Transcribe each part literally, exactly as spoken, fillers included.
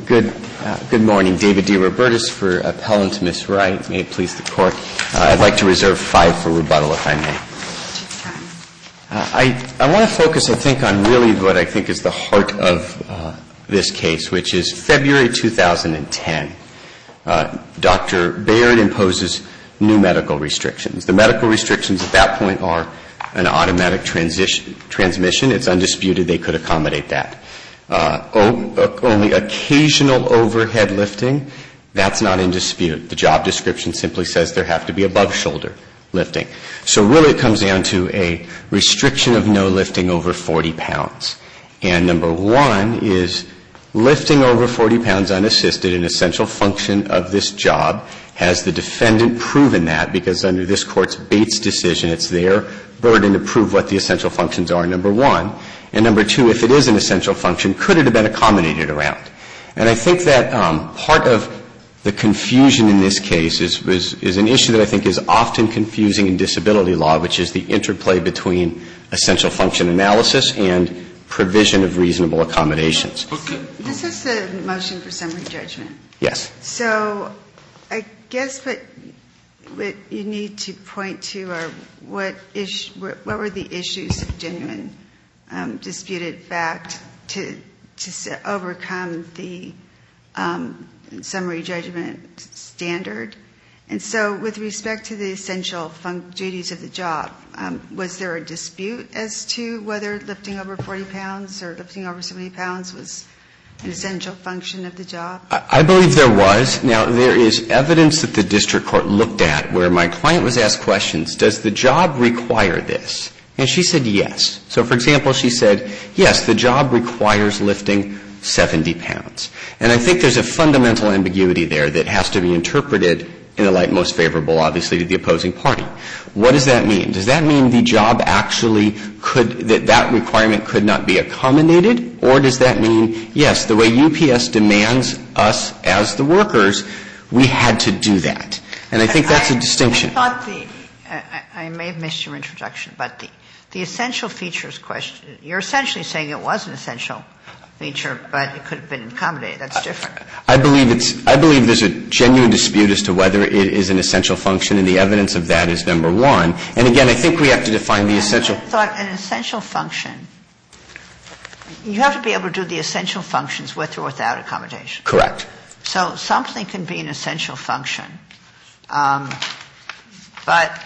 Good, uh, good morning. David D. Robertus for Appellant Miz Wright. May it please the Court. Uh, I'd like to reserve five for rebuttal, if I may. Uh, I, I want to focus, I think, on really what I think is the heart of uh, this case, which is February two thousand ten. Uh, Doctor Baird imposes new medical restrictions. The medical restrictions at that point are an automatic transition, transmission. It's undisputed they could accommodate that. Uh, o- only occasional overhead lifting, that's not in dispute. The job description simply says there have to be above-shoulder lifting. So really it comes down to a restriction of no lifting over forty pounds. And number one is lifting over forty pounds unassisted, an essential function of this job. Has the defendant proven that? Because under this Court's Bates decision, it's their burden to prove what the essential functions are, number one. And number two, if it is an essential function, could it have been accommodated around? And I think that um, part of the confusion in this case is, is, is an issue that I think is often confusing in disability law, which is the interplay between essential function analysis and provision of reasonable accommodations. Okay. This is a motion for summary judgment. Yes. So I guess what what you need to point to are what issue, what were the issues of genuine um, disputed fact to to overcome the um, summary judgment standard. And so with respect to the essential fun- duties of the job, um, was there a dispute as to whether lifting over forty pounds or lifting over seventy pounds was an essential function of the job? I believe there was. Now, there is evidence that the district court looked at where my client was asked questions, does the job require this? And she said yes. So, for example, she said, yes, the job requires lifting seventy pounds. And I think there's a fundamental ambiguity there that has to be interpreted in the light most favorable, obviously, to the opposing party. What does that mean? Does that mean the job actually could, that that requirement could not be accommodated? Or does that mean, yes, the way U P S demands us as the workers, we had to do that? And I think that's I, a distinction. I thought the, I, I may have missed your introduction, but the, the essential features question, you're essentially saying it was an essential feature, but it could have been accommodated. That's different. I believe it's, I believe there's a genuine dispute as to whether it is an essential function, and the evidence of that is number one. And again, I think we have to define the essential. I thought an essential function, you have to be able to do the essential functions with or without accommodation. Correct. So something can be an essential function, um, but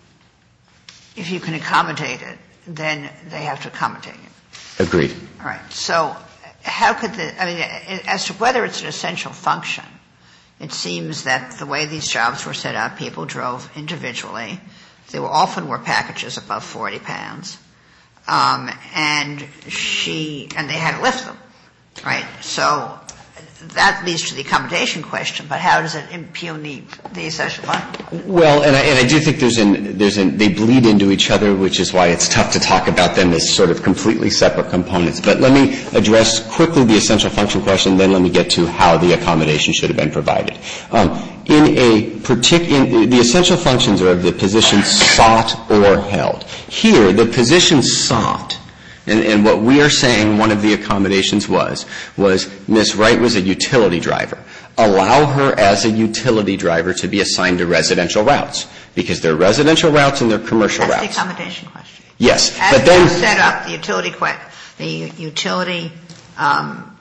if you can accommodate it, then they have to accommodate it. Agreed. All right. So how could the, I mean, as to whether it's an essential function, it seems that the way these jobs were set up, people drove individually. They were often were packages above forty pounds. Um, and she, and they had to lift them. Right? So that leads to the accommodation question, but how does it impugn the, the essential function? Well, and I, and I do think there's an, there's an, they bleed into each other, which is why it's tough to talk about them as sort of completely separate components. But let me address quickly the essential function question, then let me get to how the accommodation should have been provided. Um, in a particular, the essential functions are the position sought or held. Here, the position sought, And, and what we are saying one of the accommodations was, was Miz Wright was a utility driver. Allow her as a utility driver to be assigned to residential routes, because they're residential routes and they're commercial That's routes. That's the accommodation question. Yes. As but then set up, the utility, the utility um,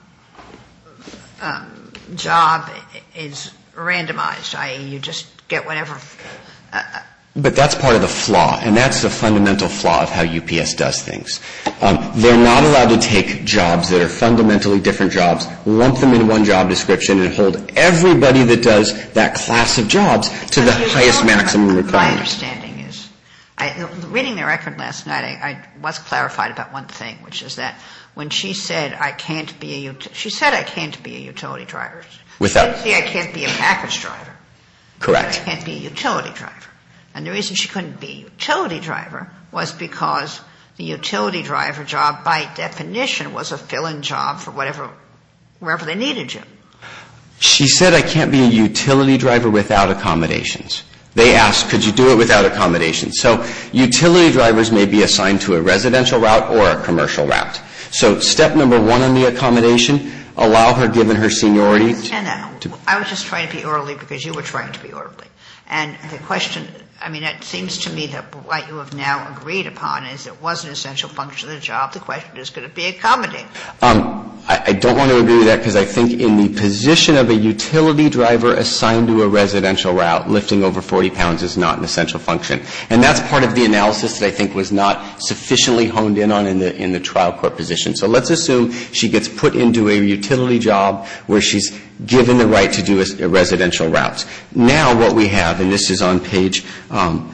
um, job is randomized, that is you just get whatever. Uh, But that's part of the flaw, and that's the fundamental flaw of how U P S does things. Um, they're not allowed to take jobs that are fundamentally different jobs, lump them in one job description, and hold everybody that does that class of jobs to the highest maximum requirement. My understanding is, I, reading the record last night, I, I was clarified about one thing, which is that when she said I can't be a she said I can't be a utility driver. Without, she didn't say I can't be a package driver. Correct. I can't be a utility driver. And the reason she couldn't be a utility driver was because the utility driver job, by definition, was a fill-in job for whatever, wherever they needed you. She said I can't be a utility driver without accommodations. They asked, could you do it without accommodations? So utility drivers may be assigned to a residential route or a commercial route. So step number one on the accommodation, allow her, given her seniority. I know. To, I was just trying to be orderly because you were trying to be orderly. And the question, I mean, it seems to me that what you have now agreed upon is it was an essential function of the job. The question is, could it be accommodated? Um, I, I don't want to agree with that because I think in the position of a utility driver assigned to a residential route, lifting over forty pounds is not an essential function. And that's part of the analysis that I think was not sufficiently honed in on in the, in the trial court position. So let's assume she gets put into a utility job where she's given the right to do a, a residential routes. Now what we have, and this is on page, um,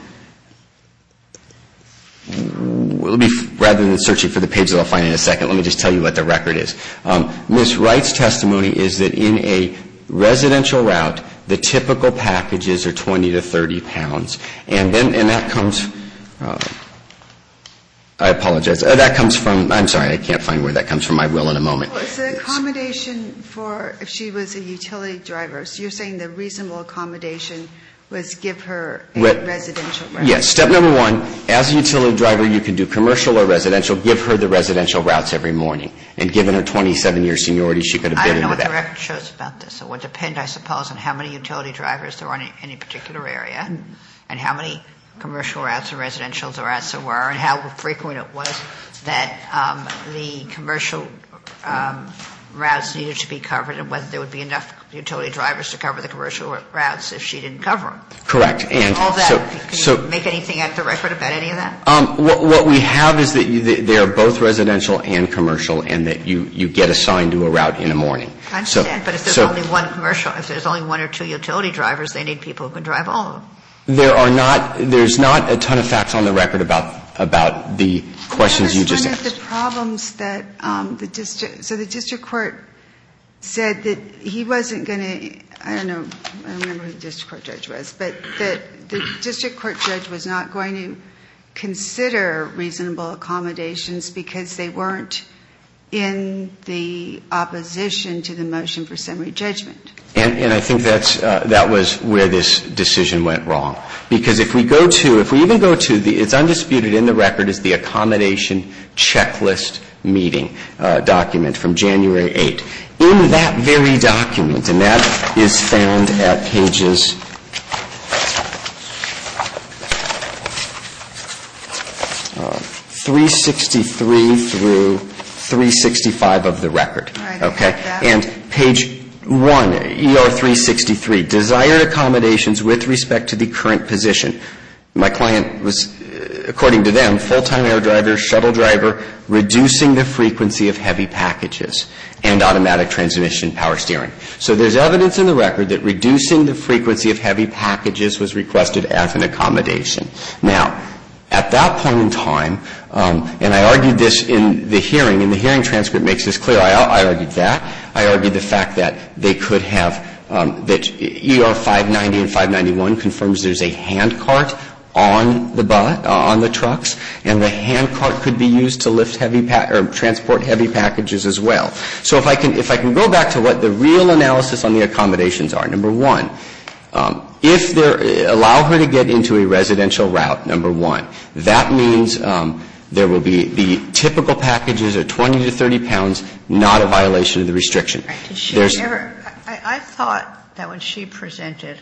let me, rather than searching for the page that I'll find in a second, let me just tell you what the record is. Um, Miz Wright's testimony is that in a residential route, the typical packages are twenty to thirty pounds. And then, and that comes, uh, I apologize. Uh, that comes from, I'm sorry, I can't find where that comes from. I will in a moment. Well, it's an accommodation for if she was a utility driver. So you're saying the reasonable accommodation was give her a Re- residential route? Yes. Step number one, as a utility driver, you can do commercial or residential. Give her the residential routes every morning. And given her twenty-seven year seniority, she could have been into that. I don't know what the record shows about this. It would depend, I suppose, on how many utility drivers there are in any particular area and how many commercial routes and residential routes there were and how frequent it was that um, the commercial um, routes needed to be covered and whether there would be enough utility drivers to cover the commercial routes if she didn't cover them. Correct. And all that. So, Can so, you make anything at the record about any of that? Um, what, what we have is that you, they are both residential and commercial, and that you, you get assigned to a route in the morning. I understand, so, but if there's so, only one commercial, if there's only one or two utility drivers, they need people who can drive all of them. There are not. There's not a ton of facts on the record about about the questions you just asked. One of the problems that um, the district. So the district court said that he wasn't going to. I don't know. I don't remember who the district court judge was, but that the district court judge was not going to consider reasonable accommodations because they weren't in the opposition to the motion for summary judgment. And, and I think that's, uh, that was where this decision went wrong. Because if we go to, if we even go to the, it's undisputed in the record is the accommodation checklist meeting uh, document from January eighth. In that very document, and that is found at pages uh, three sixty-three through three sixty-five of the record. Right, okay? And page one, E R three sixty-three, desired accommodations with respect to the current position. My client was, according to them, full-time air driver, shuttle driver, reducing the frequency of heavy packages and automatic transmission power steering. So there's evidence in the record that reducing the frequency of heavy packages was requested as an accommodation. Now, at that point in time, um, and I argued this in the hearing, and the hearing transcript makes this clear. I, I argued that. I argued the fact that they could have, um, that E R five ninety and five ninety-one confirms there's a hand cart on the bus, uh, on the trucks, and the hand cart could be used to lift heavy pa- or transport heavy packages as well. So if I can, if I can go back to what the real analysis on the accommodations are, number one, um, if they allow her to get into a residential route, number one, that means um, there will be the typical packages are twenty to thirty pounds, not a violation of the restriction. Right. Did she There's, ever, I, I thought that when she presented,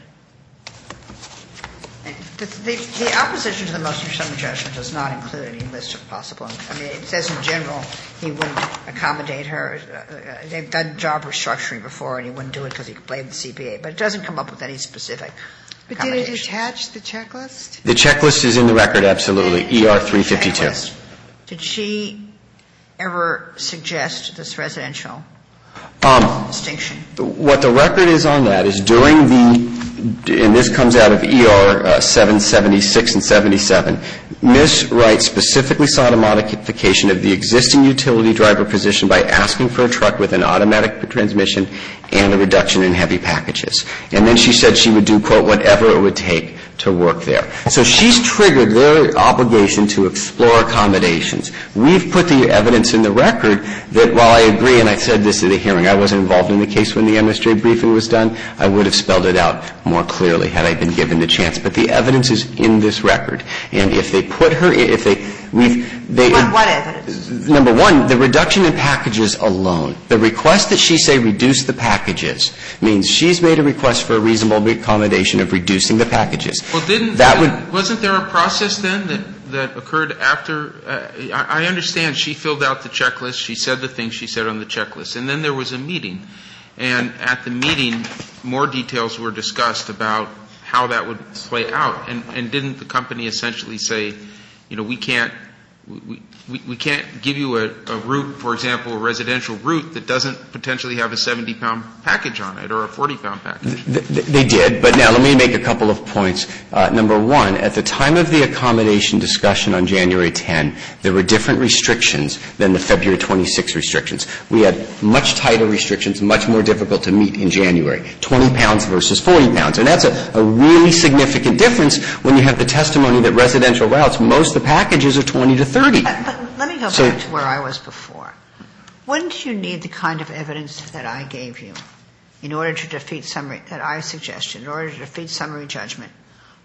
the, the, the opposition to the motion for summary judgment does not include any list of possible, I mean, it says in general he wouldn't accommodate her. Uh, they've done job restructuring before and he wouldn't do it because he blamed the C P A, but it doesn't come up with any specific. But did it attach the checklist? The checklist is in the record, absolutely, E R three fifty-two. Checklist. Did she ever suggest this residential um, distinction? What the record is on that is during the, and this comes out of E R uh, seven seventy-six and seventy-seven, Miz Wright specifically sought a modification of the existing utility driver position by asking for a truck with an automatic transmission and a reduction in heavy packages. And then she said she would do, quote, whatever it would take to work there. So she's triggered their obligation to explore accommodations. We've put the evidence in the record that while I agree, and I said this at the hearing, I wasn't involved in the case when the administrative briefing was done, I would have spelled it out more clearly had I been given the chance. But the evidence is in this record. And if they put her, if they We've they What, what evidence? Number one, the reduction in packages alone. The request that she say reduce the packages means she's made a request for a reasonable accommodation of reducing the packages. Well, didn't that would wasn't there a process then that that occurred after? Uh, I, I understand she filled out the checklist. She said the things she said on the checklist, and then there was a meeting, and at the meeting, more details were discussed about how that would play out. And, and didn't the company essentially say, you know, we can't, we, we, we can't give you a, a route, for example, a residential route that doesn't potentially have a seventy pound package on it or a forty pound package? They did, but now let me make a couple of points. Uh, number one, at the time of the accommodation discussion on January tenth, there were different restrictions than the February twenty-sixth restrictions. We had much tighter restrictions, much more difficult to meet in January, twenty pounds versus forty pounds. And that's a, a really significant difference when you have the testimony that residential routes, most of the packages are twenty to thirty. But, but let me go So, back to where I was before. Wouldn't you need the kind of evidence that I gave you in order to defeat summary, that I suggested, in order to defeat summary judgment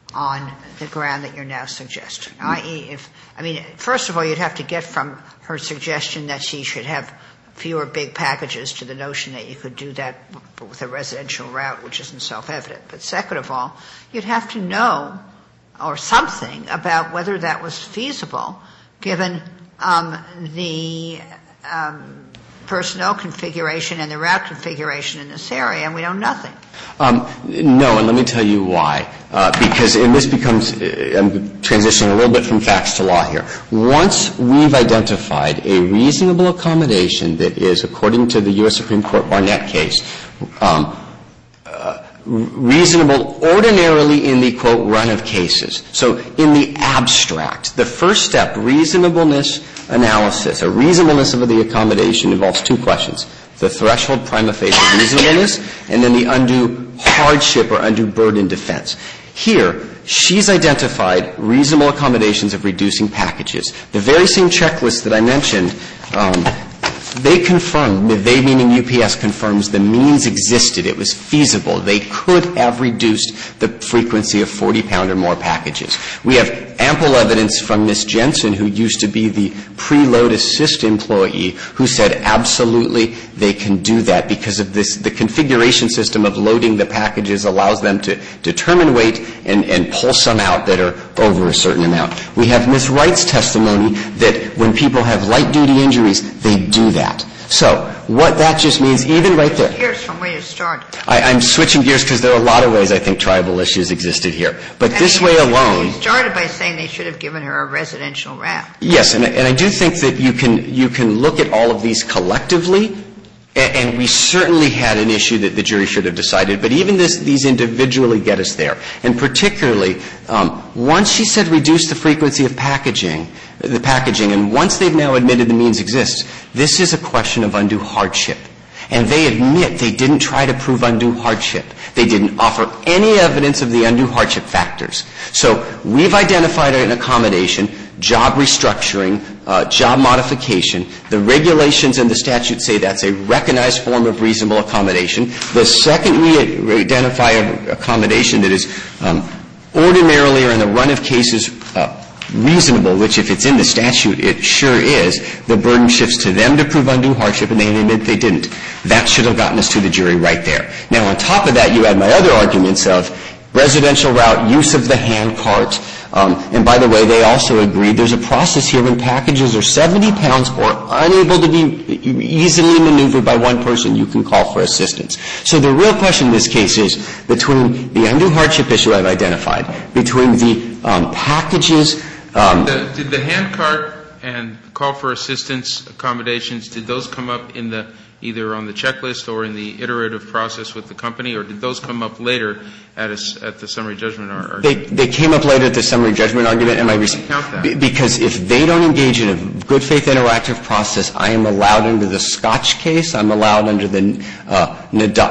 on the ground that you're now suggesting? that is, if, I mean, first of all, you'd have to get from her suggestion that she should have fewer big packages to the notion that you could do that with a residential route, which isn't self-evident. But second of all, you'd have to know or something about whether that was feasible given um, the um, personnel configuration and the route configuration in this area, and we know nothing. Um, no, and let me tell you why. Uh, because, and this becomes, uh, I'm transitioning a little bit from facts to law here. Once we've identified a reasonable accommodation that is, according to the U S Supreme Court Barnett case, um, uh, reasonable ordinarily in the, quote, run of cases. So in the abstract, the first step, reasonableness analysis, a reasonableness of the accommodation involves two questions. The threshold prima facie reasonableness and then the undue hardship or undue burden defense. Here, she's identified reasonable accommodations of reducing packages. The very same checklist that I mentioned, um, they confirmed, they meaning U P S confirms the means existed. It was feasible. They could have reduced the frequency of forty pound or more packages. We have ample evidence from Miz Jensen, who used to be the preload assist employee, who said absolutely they can do that because of this, the configuration system of loading the packages allows them to determine weight and, and pull some out that are over a certain amount. We have Miz Wright's testimony that when people have light duty injuries, they do that. So what that just means, even right there. Here's from where you started. I, I'm switching gears because there are a lot of ways I think tribal issues existed here. But I this mean, way alone. You started by saying they should have given her a residential route. Yes, and, and I do think that you can you can look at all of these collectively, and, and we certainly had an issue that the jury should have decided. But even this, these individually get us there. And particularly, um, once she said reduce the frequency of packaging, the packaging, and once they've now admitted the means exists, this is a question of undue hardship. And they admit they didn't try to prove undue hardship. They didn't offer any evidence of the undue hardship factors. So we've identified an accommodation, job restructuring, uh, job modification. The regulations and the statute say that's a recognized form of reasonable accommodation. The second we identify an accommodation that is um, ordinarily or in the run of cases uh, reasonable, which if it's in the statute, it sure is, the burden shifts to them to prove undue hardship, and they admit they didn't. That should have gotten us to the jury right there. Now, on top of that, you add my other arguments of residential route, use of the hand cart, um, and by the way, they also agreed there's a process here when packages are seventy pounds or unable to be easily maneuvered by one person, you can call for assistance. So the real question in this case is between the undue hardship issue I've identified, between the um, packages. Um, the, did the hand cart and call for assistance accommodations, did those come up in the either on the checklist or in the iterative process with the company, or did those come up later at a, at the summary judgment argument? They, they came up later at the summary judgment argument, and my res- count that. B- because if they don't engage in a good faith interactive process, I am allowed under the Scotch case, I'm allowed under the uh, Nadaf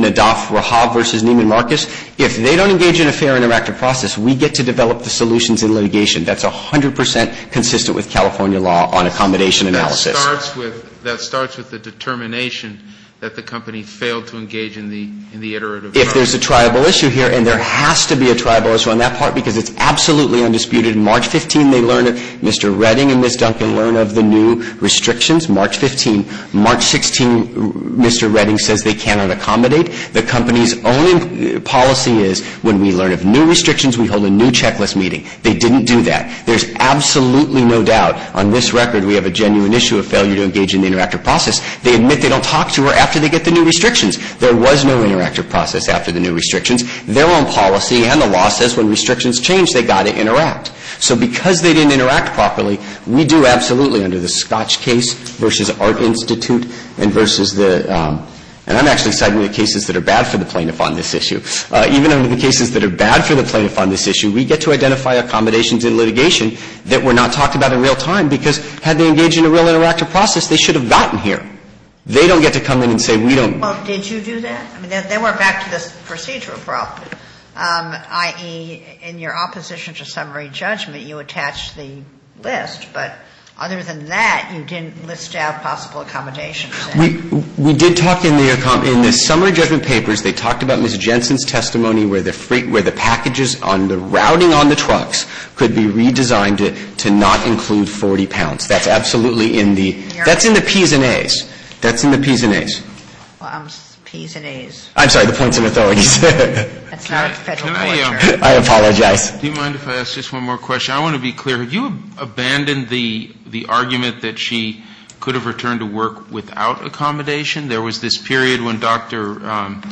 Rahab versus Neiman Marcus. If they don't engage in a fair interactive process, we get to develop the solutions in litigation. That's one hundred percent consistent with California law on accommodation analysis. That starts with that starts with the determination that the company failed to engage in the in the iterative If there's a triable issue here, and there has to be a triable issue on that part because it's absolutely undisputed. March fifteenth, they learn of, Mister Redding and Miz Duncan learn of the new restrictions. March fifteenth. March sixteenth, Mister Redding says they cannot accommodate. The company's own policy is when we learn of new restrictions, we hold a new checklist meeting. They didn't do that. There's absolutely no doubt on this record we have a genuine issue of failure to engage in the interactive process. They admit they don't talk to her after they get the new restrictions. There was no interactive process after the new restrictions. Their own policy and the law says when restrictions change, they got to interact. So because they didn't interact properly, we do absolutely under the Scotch case versus Art Institute and versus the um, and I'm actually citing the cases that are bad for the plaintiff on this issue. Uh, even under the cases that are bad for the plaintiff on this issue, we get to identify accommodations in litigation that were not talked about in real time because had they engaged in a real interactive process, they should have gotten here. They don't get to come in and say we don't. Well, did you do that? I mean, then we're back to this procedural problem, um, that is, in your opposition to summary judgment, you attached the list, but other than that, you didn't list out possible accommodations. We we did talk in the in the summary judgment papers. They talked about Miz Jensen's testimony where the free, where the packages on the routing on the trucks could be redesigned to to not include forty pounds. That's absolutely in the that's in the P's and A's. That's in the P's and A's. Well, um, P's and A's. I'm sorry, the points and authorities. That's can not I, federal I, torture. um, I apologize. Do you mind if I ask just one more question? I want to be clear. Have you abandoned the the argument that she could have returned to work without accommodation? There was this period when Doctor Um,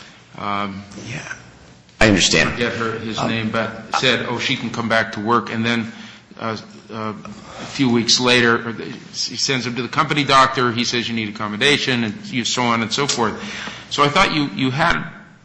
um, yeah, I understand. Get her his um, name, but said, "Oh, she can come back to work," and then. Uh, uh, a few weeks later, he sends him to the company doctor. He says you need accommodation, and you, so on and so forth. So I thought you, you had.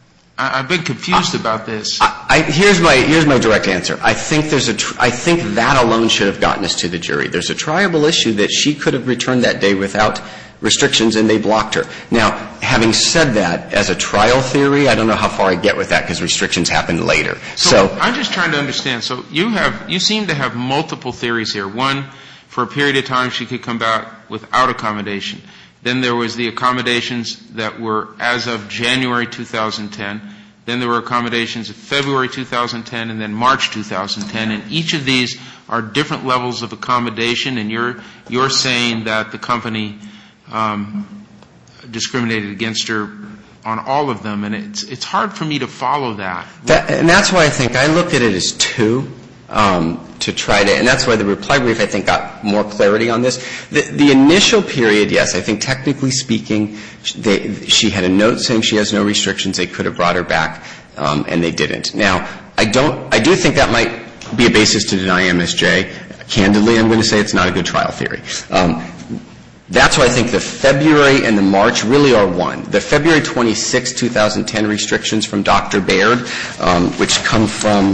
I, I've been confused uh, about this. I, I, here's my here's my direct answer. I think there's a. Tr- I think that alone should have gotten us to the jury. There's a triable issue that she could have returned that day without restrictions, and they blocked her. Now, having said that, as a trial theory, I don't know how far I get with that because restrictions happen later. So, so I'm just trying to understand. So you have you seem to have multiple theories here. One, for a period of time, she could come back without accommodation. Then there was the accommodations that were as of January two thousand ten. Then there were accommodations of February two thousand ten and then March two thousand ten. And each of these are different levels of accommodation. And you're you're saying that the company Um, discriminated against her on all of them, and it's it's hard for me to follow that. that and that's why I think I looked at it as two um, to try to, and that's why the reply brief I think got more clarity on this. The, the initial period, yes, I think technically speaking, they, she had a note saying she has no restrictions. They could have brought her back, um, and they didn't. Now, I don't, I do think that might be a basis to deny M S J. Candidly, I'm going to say it's not a good trial theory. Um, That's why I think the February and the March really are one. The February twenty-sixth, twenty ten restrictions from Doctor Baird, um, which come from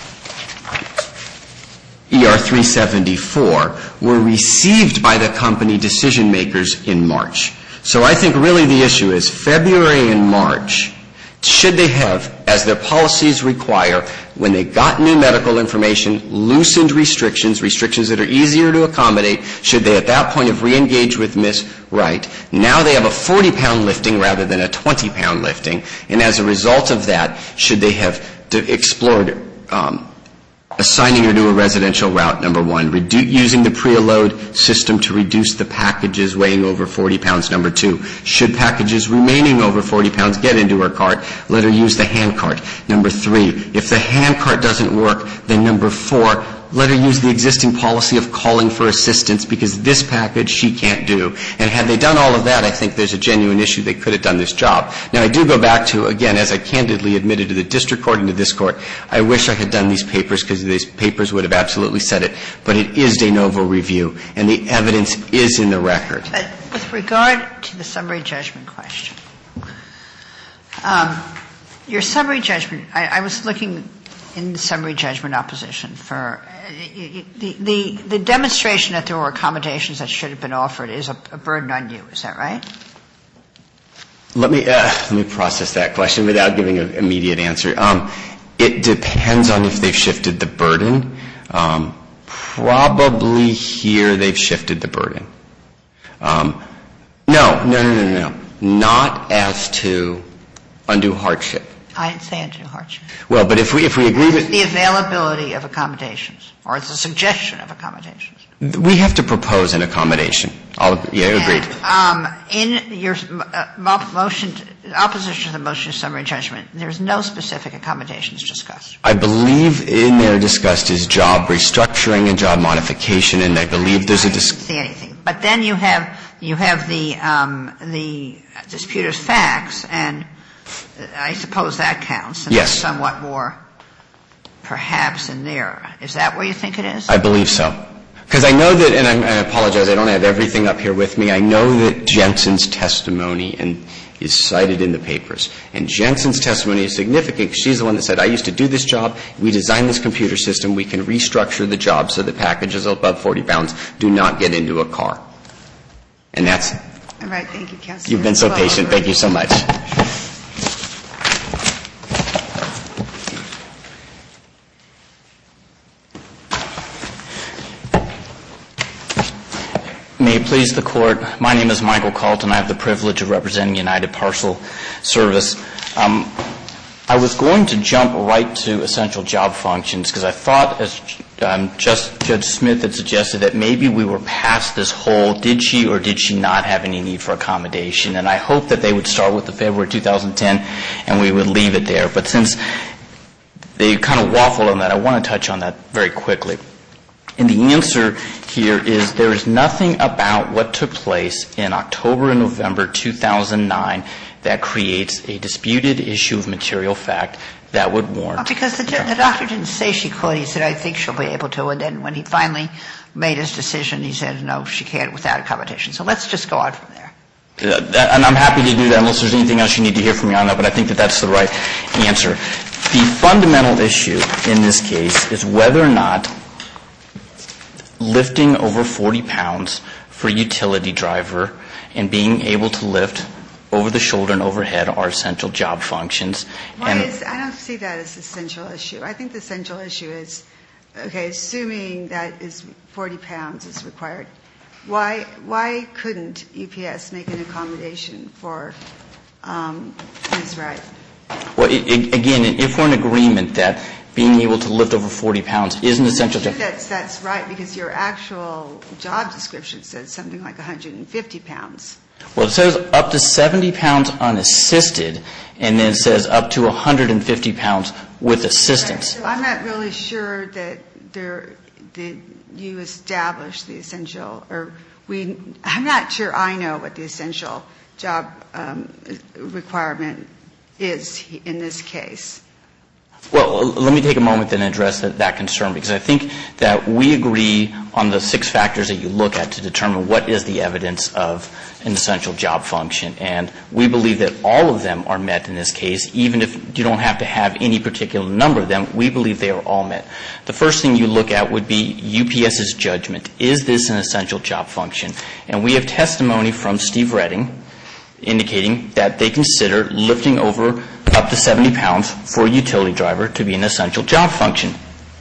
E R three seventy-four, were received by the company decision makers in March. So I think really the issue is February and March, should they have, as their policies require, when they got new medical information, loosened restrictions, restrictions that are easier to accommodate, should they at that point have re-engaged with Miz Wright? Now they have a forty-pound lifting rather than a twenty-pound lifting. And as a result of that, should they have explored um, assigning her to a residential route, number one, redu- using the preload system to reduce the packages weighing over forty pounds, number two, should packages remaining over forty pounds get into her cart, let her use the hand cart, number three, if the hand cart doesn't work, then number four, let her use the existing policy of calling for assistance because this package she can't do. And had they done all of that, I think there's a genuine issue they could have done this job. Now, I do go back to, again, as I candidly admitted to the district court and to this court, I wish I had done these papers because these papers would have absolutely said it. But it is de novo review, and the evidence is in the record. But with regard to the summary judgment question, um, your summary judgment, I, I was looking in the summary judgment opposition for the, the, the demonstration that there were accommodations that should have been offered is a, a burden on you. Is that right? Let me, uh, let me process that question without giving an immediate answer. Um, it depends on if they've shifted the burden. Um, probably here they've shifted the burden. Um, no, no, no, no, no. not as to undue hardship. I didn't say undue hardship. Well, but if we if we agree with the availability of accommodations, or it's a suggestion of accommodations. We have to propose an accommodation. I'll, yeah, agreed. And, um, in your uh, motion, opposition to the motion of summary judgment, there's no specific accommodations discussed. I believe in there discussed is job restructuring and job modification, and I believe there's a dis- I didn't see anything. But then you have you have the um, the disputed facts, and I suppose that counts. And yes. There's somewhat more, perhaps, in there. Is that where you think it is? I believe so. Because I know that, and I, I apologize, I don't have everything up here with me. I know that Jensen's testimony and is cited in the papers. And Jensen's testimony is significant. She's the one that said, I used to do this job. We designed this computer system. We can restructure the job so that packages above forty pounds do not get into a car. And that's... All right. Thank you, Counsel. You've been so well patient. over. Thank you so much. May it please the Court, my name is Michael Calton. I have the privilege of representing United Parcel Service. Um, I was going to jump right to essential job functions because I thought, as um, just Judge Smith had suggested, that maybe we were past this whole did she or did she not have any need for accommodation. And I hope that they would start with the February two thousand ten and we would leave it there. But since they kind of waffled on that, I want to touch on that very quickly. And the answer here is there is nothing about what took place in October and November two thousand nine that creates a disputed issue of material fact that would warrant. Well, because the, the doctor didn't say she could. He said, I think she'll be able to. And then when he finally made his decision, he said, no, she can't without accommodation. So let's just go on from there. Uh, that, and I'm happy to do that unless there's anything else you need to hear from me on that, but I think that that's the right answer. The fundamental issue in this case is whether or not lifting over forty pounds for a utility driver and being able to lift over the shoulder and overhead are essential job functions. Why and is, I don't see that as the central issue. I think the central issue is, okay, assuming that is forty pounds is required, why why couldn't U P S make an accommodation for um, Miz Wright? Well, it, it, again, if we're in agreement that being able to lift over forty pounds is an essential job. That's, that's right, because your actual job description says something like one hundred fifty pounds. Well, it says up to seventy pounds unassisted, and then it says up to one hundred fifty pounds with assistance. Right. So I'm not really sure that there, that you established the essential, or we, I'm not sure I know what the essential job um, requirement is in this case. Well, let me take a moment then and address that, that concern, because I think that we agree on the six factors that you look at to determine what is the evidence of an essential job function. And we believe that all of them are met in this case, even if you don't have to have any particular number of them. We believe they are all met. The first thing you look at would be UPS's judgment. Is this an essential job function? And we have testimony from Steve Redding indicating that they consider lifting over up to seventy pounds for a utility driver to be an essential job function.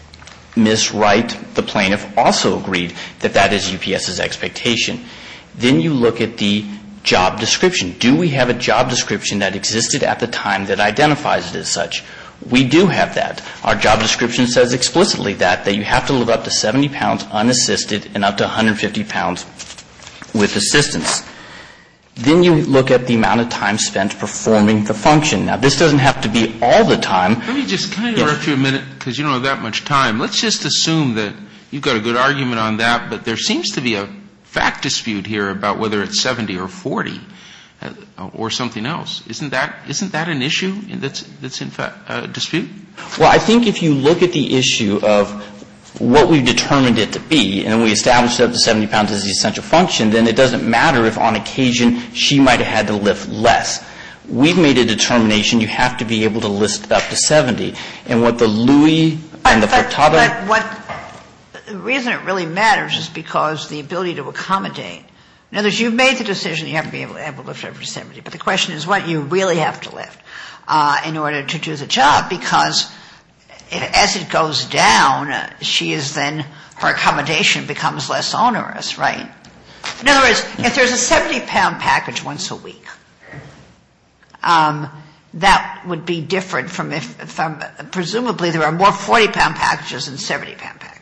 Miz Wright, the plaintiff, also agreed that that is UPS's expectation. Then you look at the job description. Do we have a job description that existed at the time that identifies it as such? We do have that. Our job description says explicitly that, that you have to lift up to seventy pounds unassisted and up to one hundred fifty pounds with assistance. Then you look at the amount of time spent performing the function. Now, this doesn't have to be all the time. Let me just, can I interrupt yes. you a minute, because you don't have that much time. Let's just assume that you've got a good argument on that, but there seems to be a fact dispute here about whether it's seventy or forty uh, or something else. Isn't that isn't that an issue that's that's in fact a uh, dispute? Well, I think if you look at the issue of what we've determined it to be, and we established that the seventy pounds is the essential function, then it doesn't matter if on occasion she might have had to lift less. We've made a determination you have to be able to lift up to seventy. And what the Louis and the Furtado... But, but what the reason it really matters is because the ability to accommodate. In other words, you've made the decision you have to be able, able to lift over to seventy, but the question is what you really have to lift uh, in order to do the job, because as it goes down, she is then, her accommodation becomes less onerous, right? In other words, if there's a seventy pound package once a week, um, that would be different from if, from, presumably there are more forty-pound packages than seventy-pound packages.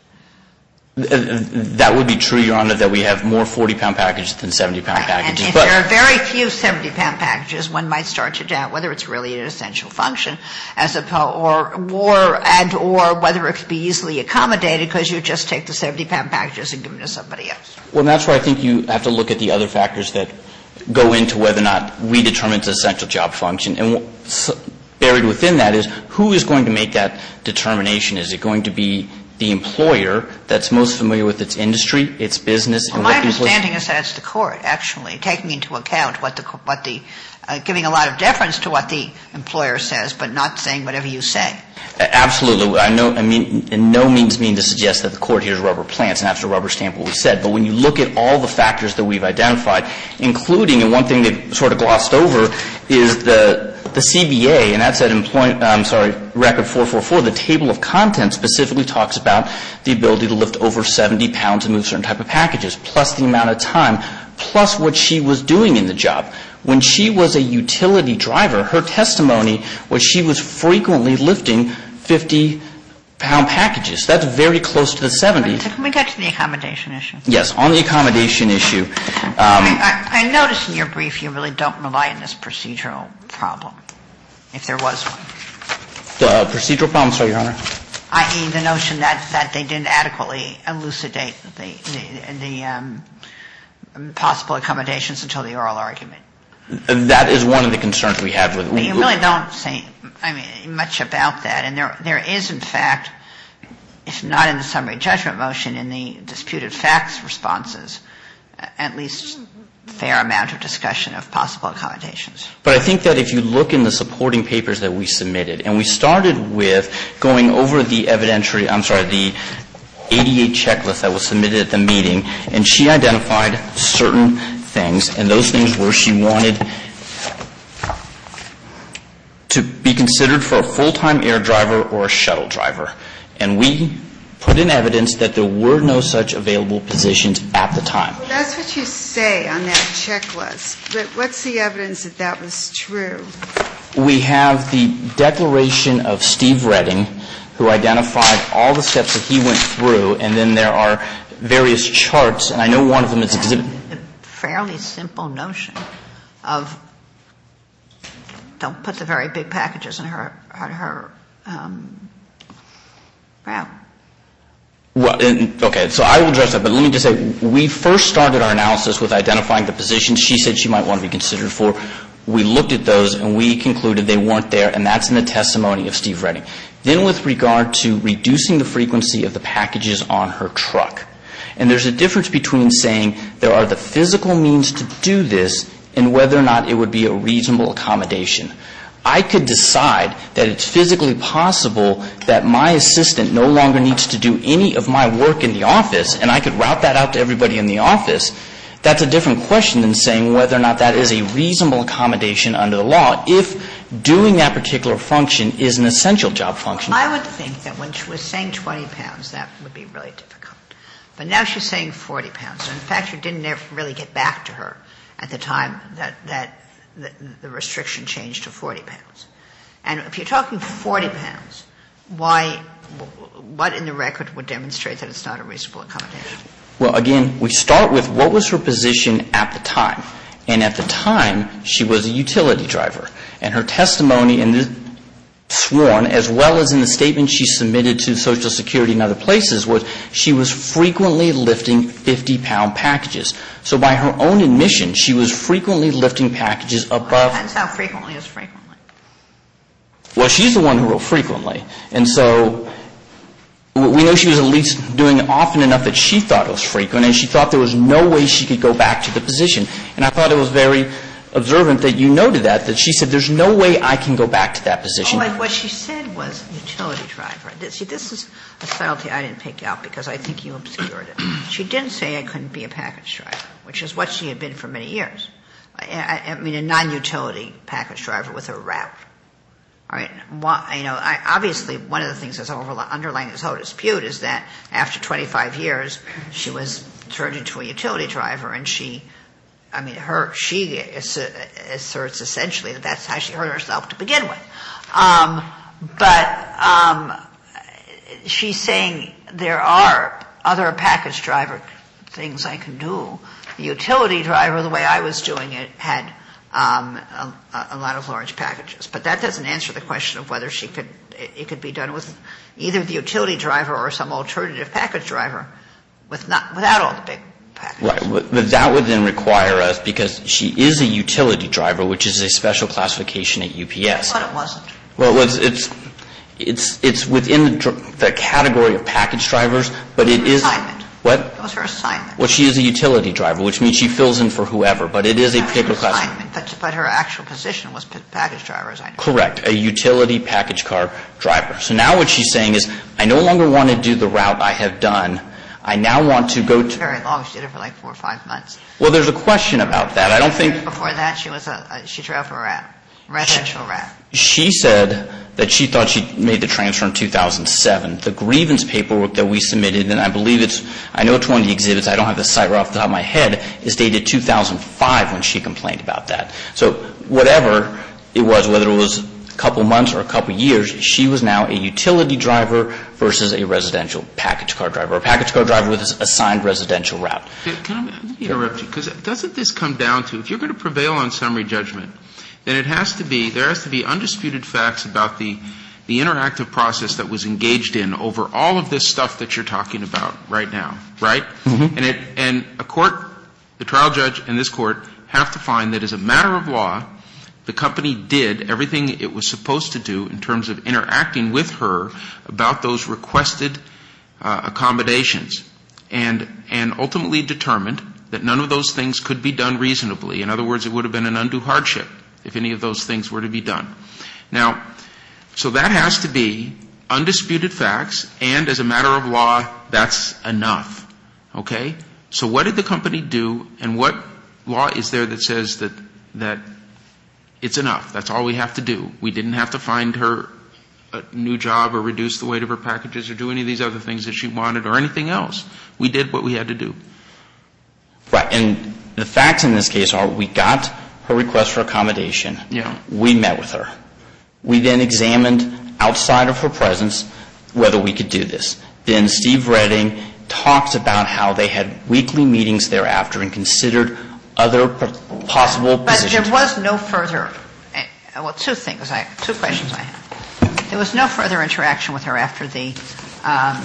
That would be true, Your Honor, that we have more forty-pound packages than seventy-pound Right. packages. And if but there are very few seventy-pound packages, one might start to doubt whether it's really an essential function, as opposed, or, or, and, or whether it could be easily accommodated because you just take the seventy-pound packages and give them to somebody else. Well, and that's where I think you have to look at the other factors that go into whether or not we determine it's an essential job function. And buried within that is who is going to make that determination? Is it going to be the employer that's most familiar with its industry, its business, well, and my what understanding is that it's the court, actually, taking into account what the, what the, uh, giving a lot of deference to what the employer says, but not saying whatever you say. Absolutely. I know, I mean, in no means mean to suggest that the court hears rubber plants and has to rubber stamp what we said. But when you look at all the factors that we've identified, including, and one thing they've sort of glossed over, is the the C B A, and that's at employment, I'm sorry, record four forty-four, the table of contents specifically talks about the ability to lift over seventy pounds and move certain type of packages, plus the amount of time, plus what she was doing in the job. When she was a utility driver, her testimony was she was frequently lifting fifty-pound packages. That's very close to the seventy. So can we get to the accommodation issue? Yes, on the accommodation issue. Um, I, I, I noticed in your brief you really don't rely on this procedural problem, if there was one. The procedural problem, sorry, Your Honor. that is the notion that, that they didn't adequately elucidate the, the, the um, possible accommodations until the oral argument. That is one of the concerns we have with. But you really don't say, I mean, much about that. And there, there is, in fact, if not in the summary judgment motion, in the disputed facts responses, at least a fair amount of discussion of possible accommodations. But I think that if you look in the supporting papers that we submitted, and we started with going over the evidentiary, I'm sorry, the eighty-eight checklist that was submitted at the meeting, and she identified certain things, and those things were she wanted to be considered for a full-time air driver or a shuttle driver. And we put in evidence that there were no such available positions at the time. Well, that's what you say on that checklist. But what's the evidence that that was true? We have the declaration of Steve Redding, who identified all the steps that he went through, and then there are various charts, and I know one of them is exhibit. A fairly simple notion of don't put the very big packages in her, on her um, route. Well, okay, so I will address that, but let me just say, we first started our analysis with identifying the positions she said she might want to be considered for. We looked at those, and we concluded they weren't there, and that's in the testimony of Steve Redding. Then with regard to reducing the frequency of the packages on her truck, and there's a difference between saying there are the physical means to do this and whether or not it would be a reasonable accommodation. I could decide that it's physically possible that my assistant no longer needs to do any of my work in the office, and I could route that out to everybody in the office. That's a different question than saying whether or not that is a reasonable accommodation under the law if doing that particular function is an essential job function. I would think that when she was saying twenty pounds, that would be really difficult. But now she's saying forty pounds. And in fact, you didn't ever really get back to her at the time that, that the, the restriction changed to forty pounds. And if you're talking forty pounds, why, what in the record would demonstrate that it's not a reasonable accommodation? Well, again, we start with what was her position at the time. And at the time, she was a utility driver. And her testimony in this sworn, as well as in the statement she submitted to Social Security and other places, was she was frequently lifting fifty-pound packages. So by her own admission, she was frequently lifting packages above. Well, it depends how frequently is frequently. Well, she's the one who wrote frequently. And so we know she was at least doing it often enough that she thought it was frequent, and she thought there was no way she could go back to the position. And I thought it was very observant that you noted that, that she said, there's no way I can go back to that position. Oh, what she said was utility driver. See, this is a subtlety I didn't pick out because I think you obscured it. She didn't say I couldn't be a package driver, which is what she had been for many years. I, I mean, a non-utility package driver with a route. All right. Why, you know, I, obviously one of the things that's underlying this whole dispute is that after twenty-five years, she was turned into a utility driver, and she I mean, her, she asserts essentially that that's how she hurt herself to begin with. Um, but um, she's saying there are other package driver things I can do. The utility driver, the way I was doing it, had um, a, a lot of large packages. But that doesn't answer the question of whether she could, it could be done with either the utility driver or some alternative package driver with not, without all the big packages. Right. But that would then require us, because she is a utility driver, which is a special classification at U P S. I thought it wasn't. Well, it's it's it's, it's within the, the category of package drivers, but it is assignment. What? That was her assignment. Well, she is a utility driver, which means she fills in for whoever, but it is a particular class. Assignment, but, but her actual position was package driver, as I know. Correct, a utility package car driver. So now what she's saying is, I no longer want to do the route I have done. I now want to go to. Very long. She did it for like four or five months. Well, there's a question about that. I don't think. Before that, she was a, a she drove for a route, residential route. She said that she thought she made the transfer in two thousand seven. The grievance paperwork that we submitted, and I believe it's, I know it's one of the exhibits, I don't have the site right off the top of my head, is dated two thousand five when she complained about that. So whatever it was, whether it was a couple months or a couple years, she was now a utility driver versus a residential package car driver, a package car driver with an assigned residential route. Can I interrupt you? Because doesn't this come down to, if you're going to prevail on summary judgment, then it has to be, there has to be undisputed facts about the, the interactive process that was engaged in over all of this stuff that you're talking about right now, right? Mm-hmm. And it, and a court, the trial judge and this court have to find that as a matter of law, the company did everything it was supposed to do in terms of interacting with her about those requested uh, accommodations, and, and ultimately determined that none of those things could be done reasonably. In other words, it would have been an undue hardship if any of those things were to be done. Now, so that has to be undisputed facts, and as a matter of law, that's enough. Okay? So what did the company do, and what law is there that says that, that it's enough? That's all we have to do. We didn't have to find her a new job or reduce the weight of her packages or do any of these other things that she wanted or anything else. We did what we had to do. Right. And the facts in this case are we got her request for accommodation. Yeah. We met with her. We then examined outside of her presence whether we could do this. Then Steve Redding talked about how they had weekly meetings thereafter and considered other possible but positions. But there was no further, well, two things, I, two questions I have. There was no further interaction with her after the, um,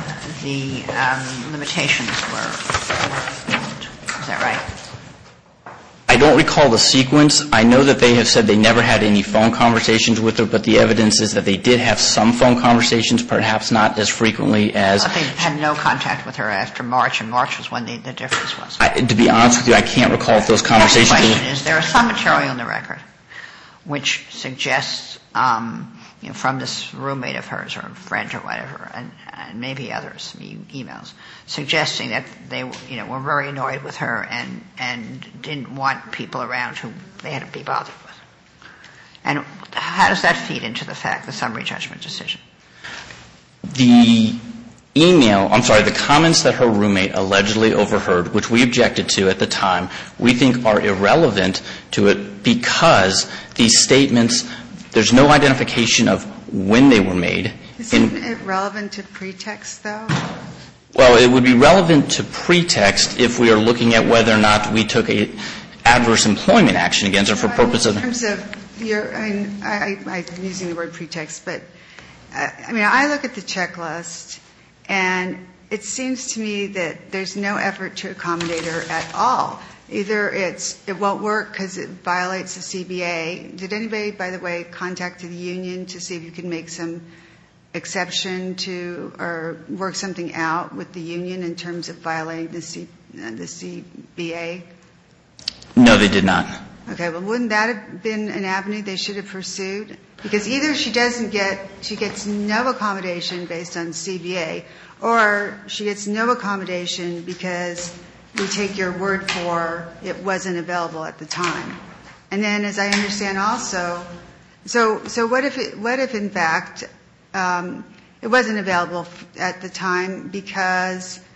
the um, limitations were, were, is that right? I don't recall the sequence. I know that they have said they never had any phone conversations with her, but the evidence is that they did have some phone conversations, perhaps not as frequently as. But they had no contact with her after March, and March was when the, the difference was. I, to be honest with you, I can't recall if those conversations. The question is, there is some material in the record which suggests, um, you know, from this roommate of hers or friend or whatever, and, and maybe others, e- emails, suggesting that they, you know, were very annoyed with her and, and didn't want people around who they had to be bothered with. And how does that feed into the fact, the summary judgment decision? The email, I'm sorry, the comments that her roommate allegedly overheard, which we objected to at the time, we think are irrelevant to it because these statements, there's no identification of when they were made. Isn't it relevant to pretext, though? Well, it would be relevant to pretext if we are looking at whether or not we took a adverse employment action against her for well, purpose in of. In terms of your, I mean, I, I, I'm using the word pretext, but uh, I mean, I look at the checklist, and it seems to me that there's no effort to accommodate her at all. Either it's it won't work because it violates the C B A. Did anybody, by the way, contact the union to see if you could make some exception to or work something out with the union in terms of violating the, C, uh, the C B A? No, they did not. Okay, well, wouldn't that have been an avenue they should have pursued? Because either she doesn't get, she gets no accommodation based on C B A, or she gets no accommodation because we take your word for it wasn't available at the time. And then, as I understand also, so so what if it, what if in fact um, it wasn't available at the time because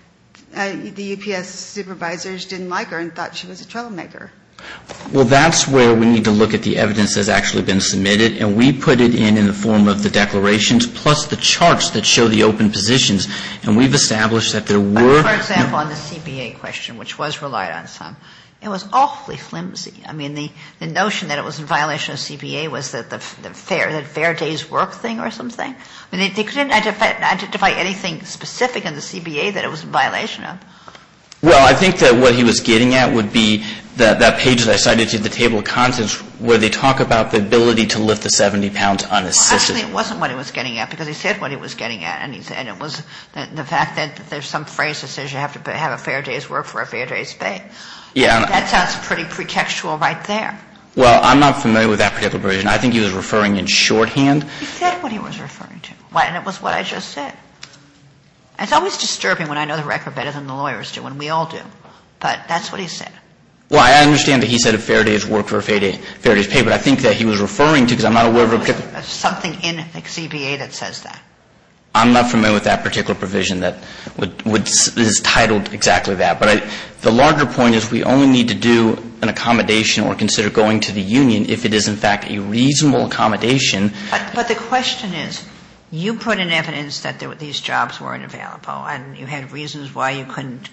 uh, the U P S supervisors didn't like her and thought she was a troublemaker. Well, that's where we need to look at the evidence that's actually been submitted, and we put it in in the form of the declarations plus the charts that show the open positions, and we've established that there were... For example, on the C B A question, which was relied on some, it was awfully flimsy. I mean, the, the notion that it was in violation of C B A was that the, the fair, that fair day's work thing or something. I mean, they, they couldn't identify, identify anything specific in the C B A that it was in violation of. Well, I think that what he was getting at would be that, that page that I cited to the table of contents where they talk about the ability to lift the seventy pounds unassisted. Well, actually, it wasn't what he was getting at, because he said what he was getting at, and he said it was the, the fact that there's some phrase that says you have to pay, have a fair day's work for a fair day's pay. Yeah. That sounds pretty pretextual right there. Well, I'm not familiar with that particular provision. I think he was referring in shorthand. He said what he was referring to, and it was what I just said. It's always disturbing when I know the record better than the lawyers do, and we all do. But that's what he said. Well, I understand that he said a fair day's work for a fair, day, fair day's pay, but I think that he was referring to, because I'm not aware of a particular... There's something in the C B A that says that. I'm not familiar with that particular provision that would, would is titled exactly that. But I, the larger point is we only need to do an accommodation or consider going to the union if it is, in fact, a reasonable accommodation. But, but the question is, you put in evidence that there, these jobs weren't available, and you had reasons why you couldn't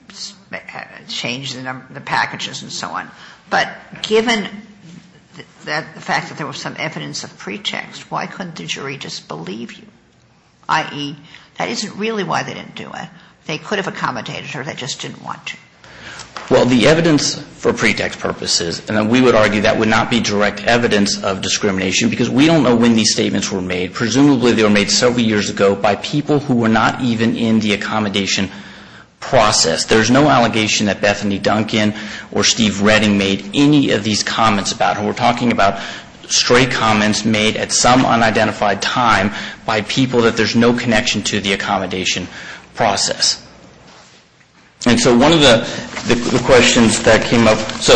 change the, number, the packages and so on. But given th- that the fact that there was some evidence of pretext, why couldn't the jury just believe you? that is, that isn't really why they didn't do it. They could have accommodated her, they just didn't want to. Well, the evidence for pretext purposes, and then we would argue that would not be direct evidence of discrimination because we don't know when these statements were made. Presumably they were made several years ago by people who were not even in the accommodation process. There's no allegation that Bethany Duncan or Steve Redding made any of these comments about her. We're talking about stray comments made at some unidentified time by people that there's no connection to the accommodation process. And so one of the, the, the questions that came up, so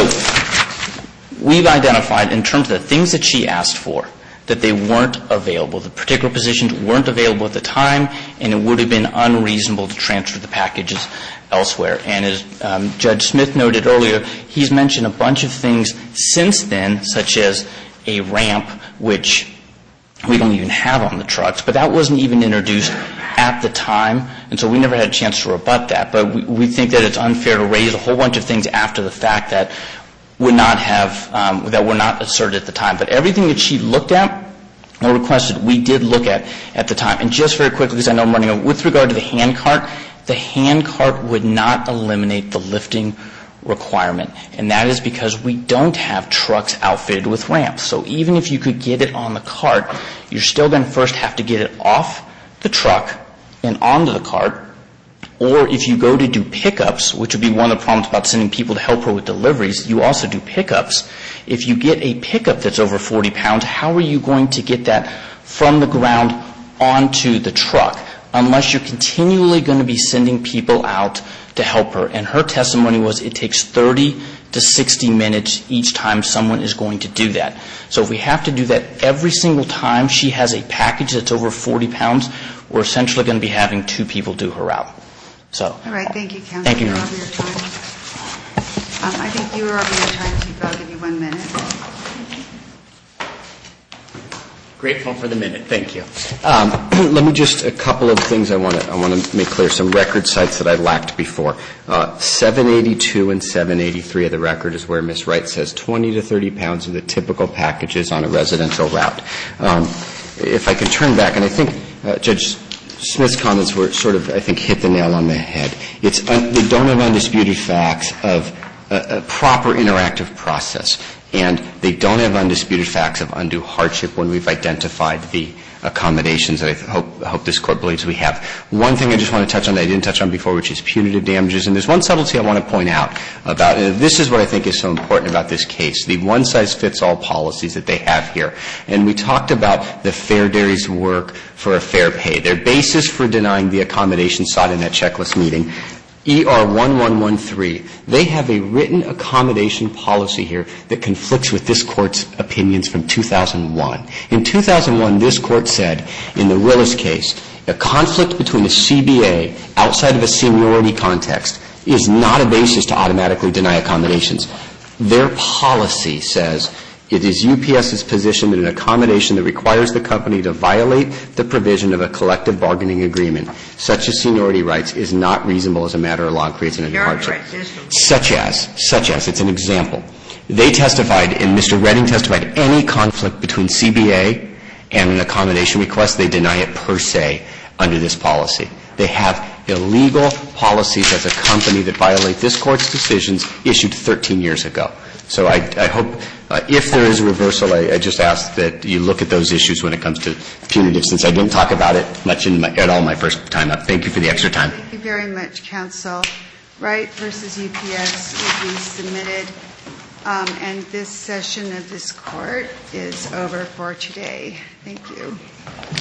we've identified in terms of the things that she asked for, that they weren't available. The particular positions weren't available at the time, and it would have been unreasonable to transfer the packages elsewhere. And as um, Judge Smith noted earlier, he's mentioned a bunch of things since then, such as a ramp, which we don't even have on the trucks, but that wasn't even introduced at the time, and so we never had a chance to rebut that. But we, we think that it's unfair to raise a whole bunch of things after the fact that would not have, um, that were not asserted at the time. But everything that she looked at or requested, we did look at at the time. And just very quickly, because I know I'm running over, with regard to the hand cart, the hand cart would not eliminate the lifting requirement, and that is because we don't have trucks outfitted with ramps. So even if you could get it on the cart, you're still going to first have to get it off the truck and onto the cart. Or if you go to do pickups, which would be one of the problems about sending people to help her with deliveries, you also do pickups. If you get a pickup that's over forty pounds, how are you going to get that from the ground onto the truck unless you're continually going to be sending people out to help her? And her testimony was it takes thirty to sixty minutes each time someone is going to do that. So if we have to do that every single time she has a package that's over forty pounds, we're essentially going to be having two people do her out. So, all right, thank you, Counsel. Thank you. You're over your time. Um, I think you were over your time, Chief. I'll give you one minute. Grateful for the minute. Thank you. Um, let me just a couple of things I want to I want to make clear. Some record sites that I lacked before. Uh, seven eighty-two and seven eighty-three of the record is where Miz Wright says twenty to thirty pounds of the typical packages on a residential route. Um, if I can turn back, and I think uh, Judge Smith's comments were sort of, I think, hit the nail on the head. It's un- they don't have undisputed facts of a, a proper interactive process, and they don't have undisputed facts of undue hardship when we've identified the accommodations that I th- hope, hope this Court believes we have. One thing I just want to touch on that I didn't touch on before, which is punitive damages. And there's one subtlety I want to point out about uh, this is what I think is so important about this case, the one-size-fits-all policies that they have here. And we talked about the fair day's work for a fair pay. Their basis for denying the accommodation sought in that checklist meeting, E R one one one three, they have a written accommodation policy here that conflicts with this Court's opinions from two thousand one. In two thousand one, this Court said in the Willis case, A conflict between a C B A outside of a seniority context is not a basis to automatically deny accommodations. Their policy says it is UPS's position that an accommodation that requires the company to violate the provision of a collective bargaining agreement, such as seniority rights, is not reasonable as a matter of law and creates an undue hardship. Such as, such as, it's an example. They testified, and Mister Redding testified, any conflict between C B A and an accommodation request, they deny it per se under this policy. They have illegal policies as a company that violate this Court's decisions issued thirteen years ago. So I, I hope, uh, if there is a reversal, I, I just ask that you look at those issues when it comes to punitive, since I didn't talk about it much in my, at all my first time up. Thank you for the extra time. Thank you very much, counsel. Wright versus U P S will be submitted, um, and this session of this Court is over for today. Thank you.